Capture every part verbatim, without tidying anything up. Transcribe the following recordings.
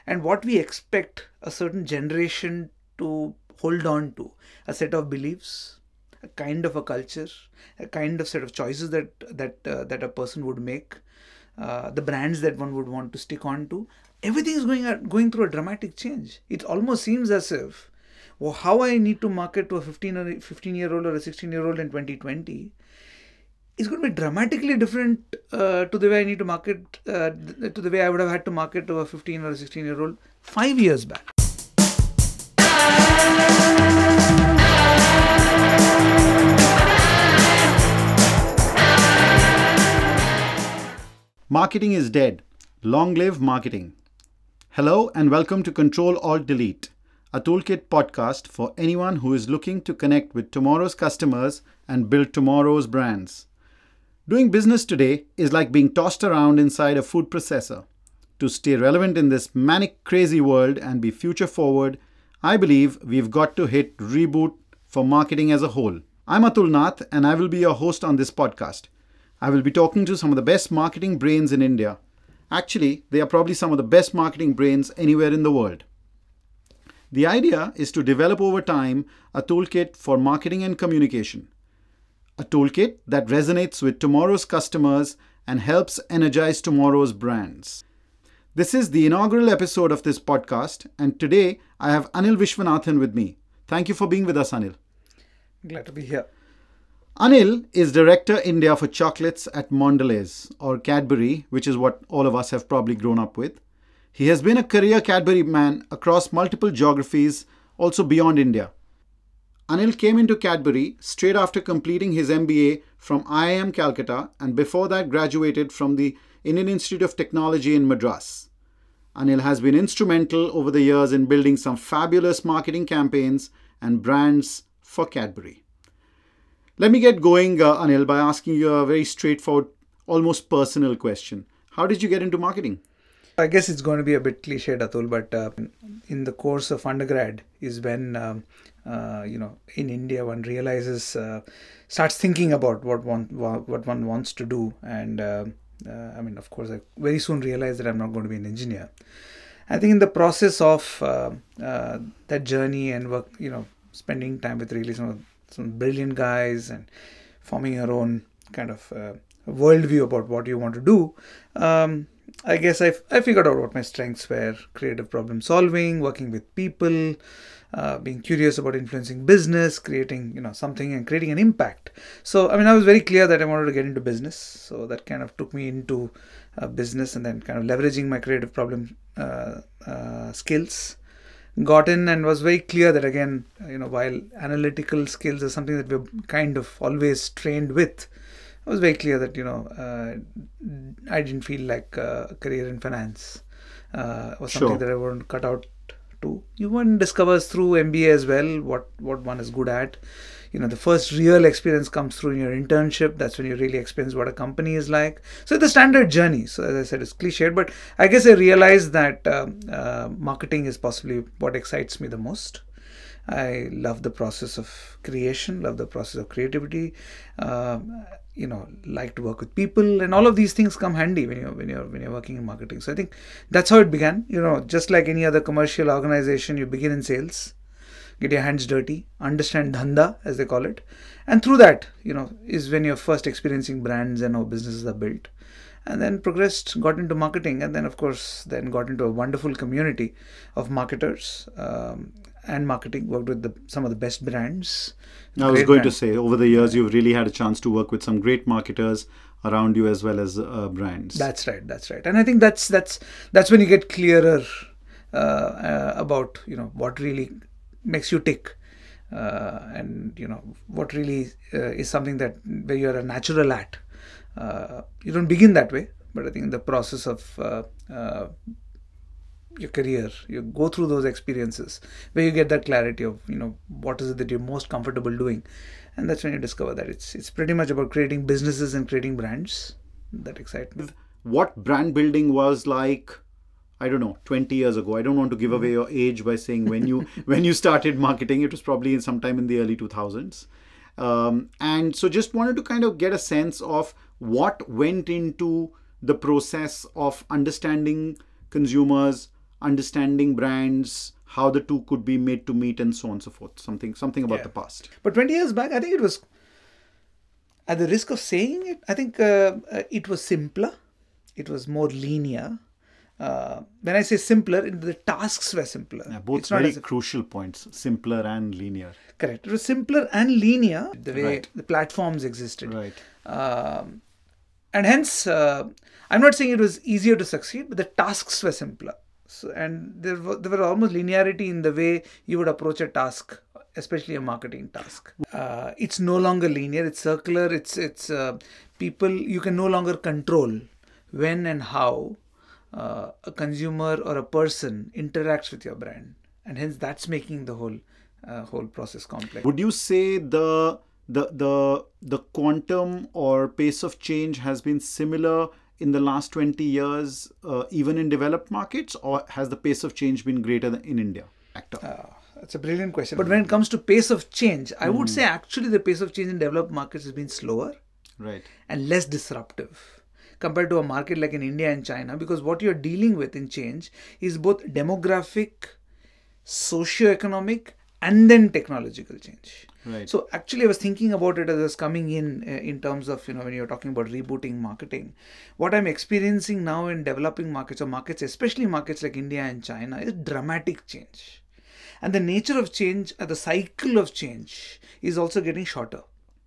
and what we expect a certain generation to hold on to, a set of beliefs, a kind of a culture, a kind of set of choices that that uh, that a person would make, uh, the brands that one would want to stick on to. Everything is going going through a dramatic change. It almost seems as if, well, how I need to market to a fifteen or fifteen year old or a sixteen year old in twenty twenty is going to be dramatically different uh, to the way I need to market, uh, to the way I would have had to market to a fifteen or a sixteen year old five years back. Marketing is dead. Long live marketing. Hello and welcome to Control Alt Delete, a toolkit podcast for anyone who is looking to connect with tomorrow's customers and build tomorrow's brands. Doing business today is like being tossed around inside a food processor. To stay relevant in this manic, crazy world and be future forward, I believe we've got to hit reboot for marketing as a whole. I'm Atul Nath and I will be your host on this podcast. I will be talking to some of the best marketing brains in India. Actually, they are probably some of the best marketing brains anywhere in the world. The idea is to develop over time a toolkit for marketing and communication. A toolkit that resonates with tomorrow's customers and helps energize tomorrow's brands. This is the inaugural episode of this podcast, and today I have Anil Vishwanathan with me. Thank you for being with us, Anil. Glad to be here. Anil is Director India for Chocolates at Mondelez, or Cadbury, which is what all of us have probably grown up with. He has been a career Cadbury man across multiple geographies, also beyond India. Anil came into Cadbury straight after completing his M B A from I I M Calcutta, and before that graduated from the Indian Institute of Technology in Madras. Anil has been instrumental over the years in building some fabulous marketing campaigns and brands for Cadbury. Let me get going, uh, Anil, by asking you a very straightforward, almost personal question. How did you get into marketing? I guess it's going to be a bit cliched, Atul, but uh, in the course of undergrad is when, um, uh, you know, in India one realizes, uh, starts thinking about what one what one wants to do. And uh, uh, I mean, of course, I very soon realized that I'm not going to be an engineer. I think in the process of uh, uh, that journey and work, you know, spending time with really some of some brilliant guys and forming your own kind of uh, worldview about what you want to do, um, I guess I, I figured out what my strengths were: creative problem solving, working with people, uh, being curious about influencing business, creating you know something and creating an impact. So I mean, I was very clear that I wanted to get into business. So that kind of took me into uh, business, and then kind of leveraging my creative problem uh, uh, skills. Got in and was very clear that, again, you know, while analytical skills is something that we're kind of always trained with, I was very clear that, you know, uh, I didn't feel like uh, a career in finance uh, was something Sure. that I wanted to cut out to. You one discovers through M B A as well what, what one is good at. You know, the first real experience comes through in your internship. That's when you really experience what a company is like. So the standard journey. So as I said, it's cliched, but I guess I realized that uh, uh, marketing is possibly what excites me the most. I love the process of creation, love the process of creativity. Uh, you know, like to work with people, and all of these things come handy when you're when you're when you're working in marketing. So I think that's how it began. You know, just like any other commercial organization, you begin in sales. Get your hands dirty, understand dhanda, as they call it. And through that, you know, is when you're first experiencing brands and how businesses are built. And then progressed, got into marketing, and then, of course, then got into a wonderful community of marketers um, and marketing, worked with the, some of the best brands. I was Great going brands. to say, over the years, you've really had a chance to work with some great marketers around you as well as uh, brands. That's right, that's right. And I think that's that's that's when you get clearer uh, uh, about, you know, what really makes you tick, uh, and you know what really uh, is something that where you're a natural at. Uh, you don't begin that way, but I think in the process of uh, uh, your career, you go through those experiences where you get that clarity of you know what is it that you're most comfortable doing, and that's when you discover that it's it's pretty much about creating businesses and creating brands that excite me. What brand building was like, I don't know, twenty years ago. I don't want to give away your age by saying when you when you started marketing. It was probably sometime in the early two thousands. Um, and so just wanted to kind of get a sense of what went into the process of understanding consumers, understanding brands, how the two could be made to meet, and so on and so forth. Something, something about Yeah. the past. But twenty years back, I think it was, at the risk of saying it, I think uh, uh, it was simpler. It was more linear. Uh, when I say simpler, the tasks were simpler. Yeah, both It's not very as if- crucial points, simpler and linear. Correct. It was simpler and linear, the way Right. the platforms existed. Right. Um, and hence, uh, I'm not saying it was easier to succeed, but the tasks were simpler. So, and there were, there were almost linearity in the way you would approach a task, especially a marketing task. Uh, it's no longer linear. It's circular. It's it's uh, people. You can no longer control when and how uh, a consumer or a person interacts with your brand, and hence that's making the whole uh, whole process complex. Would you say the the the the quantum or pace of change has been similar in the last twenty years, uh, even in developed markets, or has the pace of change been greater than in India? Actor. Uh, that's a brilliant question. But when it comes to pace of change, I would say actually the pace of change in developed markets has been slower Right. and less disruptive compared to a market like in India and China, because what you're dealing with in change is both demographic, socio-economic, and then technological change. Right. So actually I was thinking about it as I was coming in uh, in terms of, you know, when you're talking about rebooting marketing, what I'm experiencing now in developing markets or markets, especially markets like India and China, is dramatic change. And the nature of change, uh, the cycle of change is also getting shorter.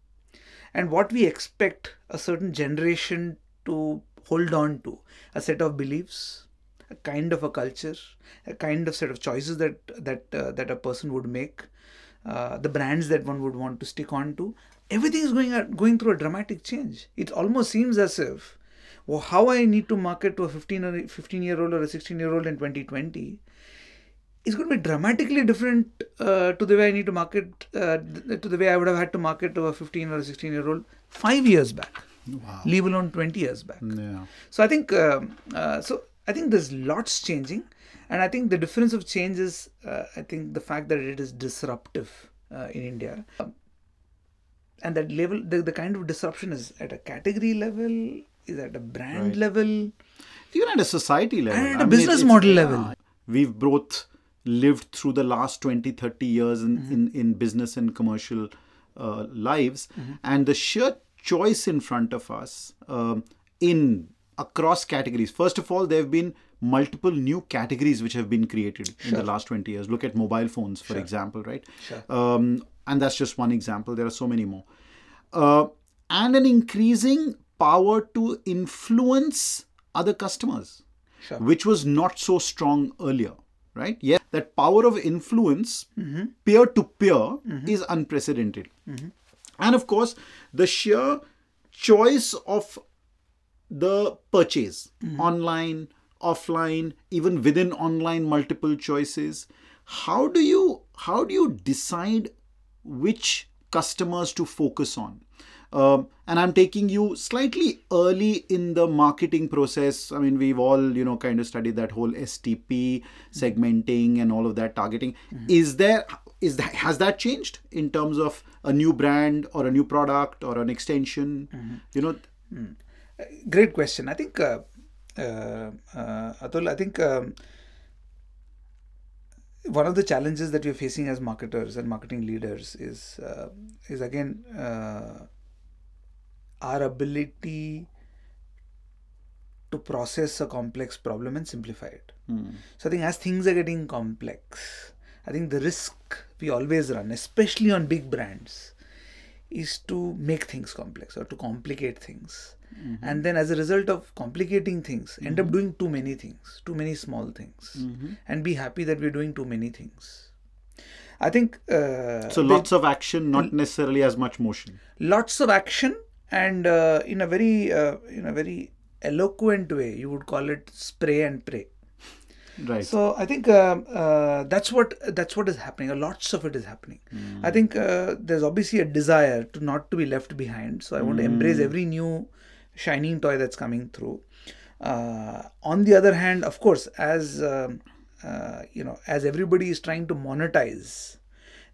And what we expect a certain generation to hold on to, a set of beliefs, a kind of a culture, a kind of set of choices that that uh, that a person would make, uh, the brands that one would want to stick on to, everything is going at, going through a dramatic change. It almost seems as if, well, how I need to market to a fifteen or fifteen year old or a sixteen year old in twenty twenty is going to be dramatically different uh, to the way I need to market, uh, to the way I would have had to market to a fifteen or a sixteen year old five years back, Wow. leave alone twenty years back. Yeah. So I think, um, uh, so I think there's lots changing, and I think the difference of change is, uh, I think the fact that it is disruptive uh, in India, um, and that level, the, the kind of disruption is at a category level, is at a brand Right. level, Even at a society level. and at I a mean, business it's- model yeah. level. We've both lived through the last twenty, thirty years in, Mm-hmm. in, in business and commercial uh, lives. Mm-hmm. And the sheer choice in front of us um, in across categories. First of all, there have been multiple new categories which have been created in the last twenty years. Look at mobile phones, for example, right? Sure. Um, and that's just one example. There are so many more. Uh, and an increasing power to influence other customers, Sure. which was not so strong earlier, right? Yes, that power of influence, peer to peer, is unprecedented. And of course, the sheer choice of the purchase, online, offline, even within online, multiple choices. How do you how do you decide which customers to focus on? Um, and I'm taking you slightly early in the marketing process. I mean, we've all, you know, kind of studied that whole S T P segmenting and all of that targeting. Is there, is that, has that changed in terms of a new brand or a new product or an extension? You know, Great question. I think, uh, uh, uh, Atul, I think um, one of the challenges that we're facing as marketers and marketing leaders is, uh, is again, uh, our ability to process a complex problem and simplify it. So I think as things are getting complex, I think the risk we always run, especially on big brands, is to make things complex or to complicate things. And then as a result of complicating things, end up doing too many things, too many small things, and be happy that we're doing too many things. I think... Uh, so the- lots of action, not necessarily as much motion. lots of action, and uh, in a very uh, in a very eloquent way, you would call it spray and pray. Right. So I think uh, uh, that's what that's what is happening. Lots of it is happening. I think uh, there's obviously a desire to not to be left behind. So I want to embrace every new shining toy that's coming through. Uh, on the other hand, of course, as um, uh, you know, as everybody is trying to monetize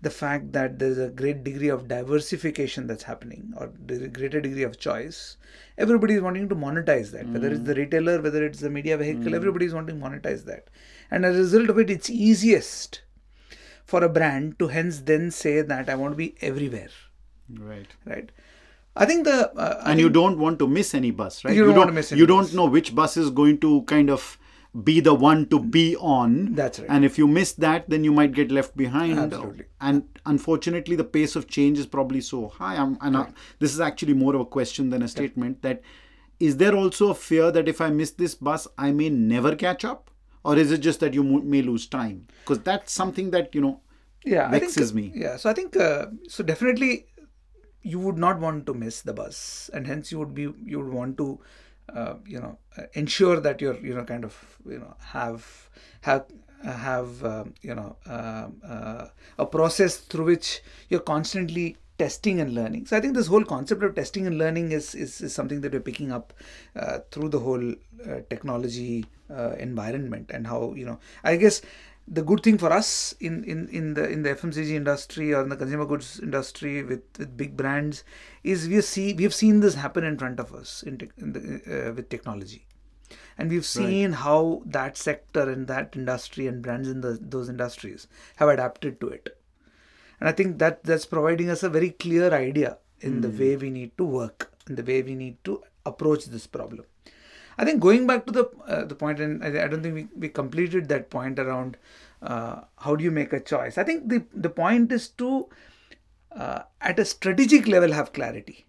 the fact that there's a great degree of diversification that's happening, or there's a greater degree of choice. Everybody is wanting to monetize that, mm. whether it's the retailer, whether it's the media vehicle, mm. everybody is wanting to monetize that. And as a result of it, it's easiest for a brand to hence then say that I want to be everywhere. Right. Right. I think the... Uh, I and think you don't want to miss any bus, right? You don't, you don't want to miss any You bus. don't know which bus is going to kind of be the one to be on. That's right. And if you miss that, then you might get left behind. Absolutely. And unfortunately, the pace of change is probably so high. I'm, and right. I, this is actually more of a question than a statement. Yeah. That is there also a fear that if I miss this bus, I may never catch up? Or is it just that you may lose time? Because that's something that, you know, yeah, vexes I think, me. Yeah, so I think, uh, so definitely you would not want to miss the bus. And hence you would be, you would want to, uh, you know, uh, ensure that you're, you know, kind of, you know, have, have, uh, have, uh, you know, uh, uh, a process through which you're constantly testing and learning. So I think this whole concept of testing and learning is, is, is something that we're picking up uh, through the whole uh, technology uh, environment, and how, you know, I guess the good thing for us in, in, in the in the F M C G industry or in the consumer goods industry with, with big brands is we see we have seen this happen in front of us in, te in the, uh, with technology, and we've seen right. how that sector and that industry and brands in the, those industries have adapted to it. And I think that that's providing us a very clear idea in mm. the way we need to work, in the way we need to approach this problem. I think going back to the uh, the point, and I, I don't think we, we completed that point around uh, how do you make a choice. I think the, the point is to, uh, at a strategic level, have clarity.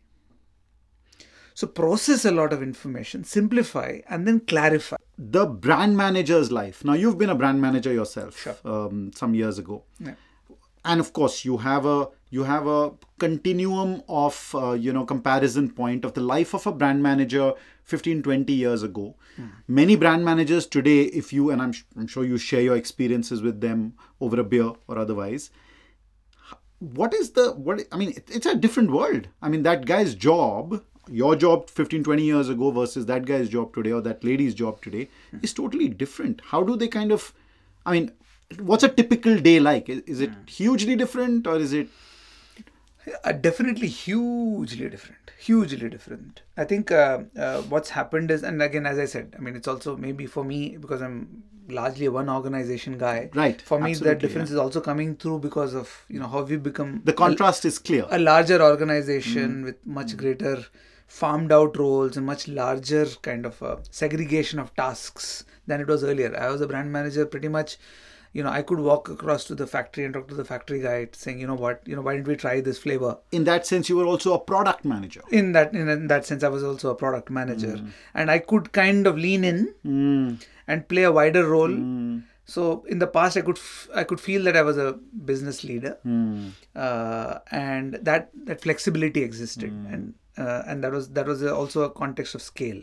So process a lot of information, simplify, and then clarify. The brand manager's life. Now, you've been a brand manager yourself sure. um, some years ago. Yeah. And of course, you have a you have a continuum of uh, you know comparison point of the life of a brand manager fifteen, twenty years ago. Mm. Many brand managers today, if you and I'm I'm sure you share your experiences with them over a beer or otherwise. What is the what? I mean, it, it's a different world. I mean, that guy's job, your job fifteen, twenty years ago versus that guy's job today or that lady's job today mm. is totally different. How do they kind of? I mean. What's a typical day like? Is, is it hugely different, or is it? Uh, definitely hugely different. Hugely different. I think uh, uh, what's happened is, and again, as I said, I mean, it's also maybe for me, because I'm largely a one organization guy. Right. For me, that difference yeah. is also coming through because of, you know, how we've become. The contrast a, is clear. A larger organization mm. with much mm. greater farmed out roles and much larger kind of a segregation of tasks than it was earlier. I was a brand manager pretty much. You know, I could walk across to the factory and talk to the factory guy saying, you know what, you know, why didn't we try this flavor? In that sense, you were also a product manager. In that in, in that sense, I was also a product manager. Mm. And I could kind of lean in mm. and play a wider role. Mm. So in the past, I could f I could feel that I was a business leader. Mm. Uh, and that, that flexibility existed. Mm. And uh, and that was, that was also a context of scale.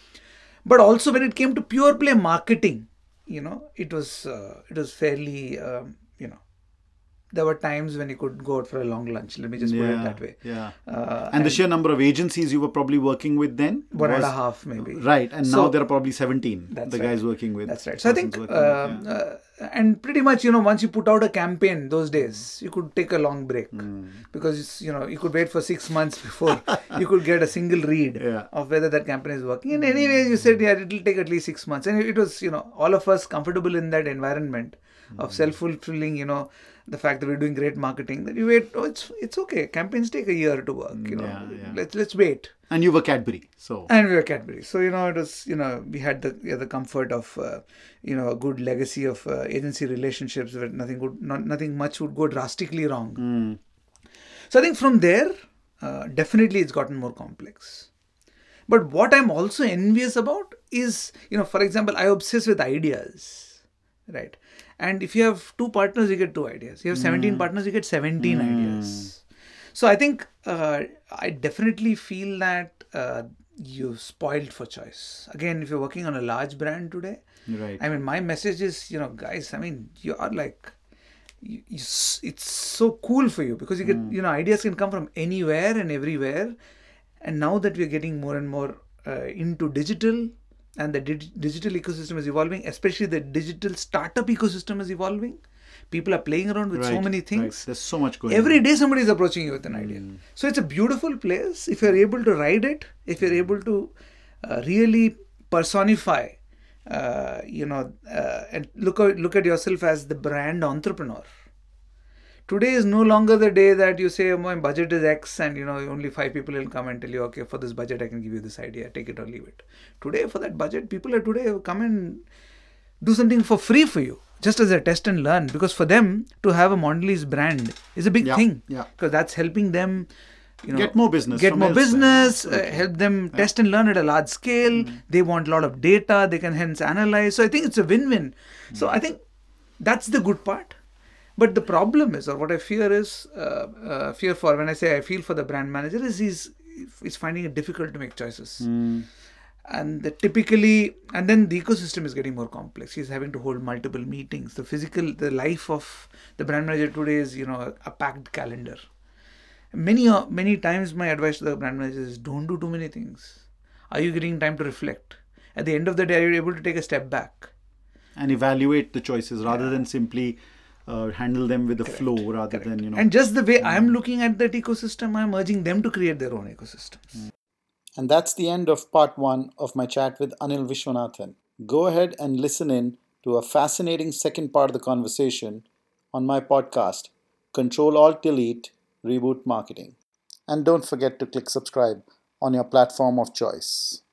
But also when it came to pure play marketing, you know, it was uh, it was fairly, um, you know, there were times when you could go out for a long lunch. Let me just yeah, put it that way. Yeah. Uh, and, and the sheer number of agencies you were probably working with then? One was, and a half maybe. Right. And so, now there are probably seventeen that's the right. guys working with. That's right. So I think, uh, with, yeah. uh, and pretty much, you know, once you put out a campaign those days, you could take a long break mm. because, you know, you could wait for six months before you could get a single read yeah. of whether that campaign is working. And anyways, you said, yeah, it'll take at least six months. And it was, you know, all of us comfortable in that environment mm. of self-fulfilling, you know, the fact that we're doing great marketing, that you wait, oh, it's it's okay. Campaigns take a year to work, you know, yeah, yeah. let's let's wait. And you were Cadbury, so. And we were Cadbury. So, you know, it was, you know, we had the yeah, the comfort of, uh, you know, a good legacy of uh, agency relationships where nothing good, not, nothing much would go drastically wrong. Mm. So I think from there, uh, definitely it's gotten more complex. But what I'm also envious about is, you know, for example, I obsess with ideas, right? And if you have two partners, you get two ideas. You have seventeen mm. partners, you get seventeen mm. ideas. So I think uh, I definitely feel that uh, you're spoiled for choice. Again, if you're working on a large brand today, right. I mean, my message is, you know, guys, I mean, you are like, you, you, it's so cool for you because you get, mm. you know, ideas can come from anywhere and everywhere. And now that we're getting more and more uh, into digital, and the dig digital ecosystem is evolving, especially the digital startup ecosystem is evolving. People are playing around with so Right, many right. things. There's so much going Every on. day somebody is approaching you with an idea. So it's a beautiful place. If you're able to ride it, if you're able to uh, really personify, uh, you know, uh, and look at, look at yourself as the brand entrepreneur. Today is no longer the day that you say, oh, my budget is X and, you know, only five people will come and tell you, okay, for this budget, I can give you this idea, take it or leave it. Today, for that budget, people are today come and do something for free for you, just as a test and learn. Because for them, to have a Mondelez brand is a big Yeah, thing. yeah. Because that's helping them, you know, Get more business get from more elsewhere. business, uh, Absolutely. help them test and learn at a large scale. They want a lot of data, they can hence analyze. So I think it's a win-win. So I think that's the good part. But the problem is, or what I fear is, uh, uh, fear for, when I say I feel for the brand manager, is he's, he's finding it difficult to make choices. And the typically, and then the ecosystem is getting more complex. He's having to hold multiple meetings. The physical, the life of the brand manager today is, you know, a packed calendar. Many, uh, many times my advice to the brand manager is, don't do too many things. Are you getting time to reflect? At the end of the day, are you able to take a step back? And evaluate the choices rather than simply uh, handle them with the flow rather Correct. than, you know. And just the way I'm looking at that ecosystem, I'm urging them to create their own ecosystems. And that's the end of part one of my chat with Anil Vishwanathan. Go ahead and listen in to a fascinating second part of the conversation on my podcast, Control Alt Delete Reboot Marketing. And don't forget to click subscribe on your platform of choice.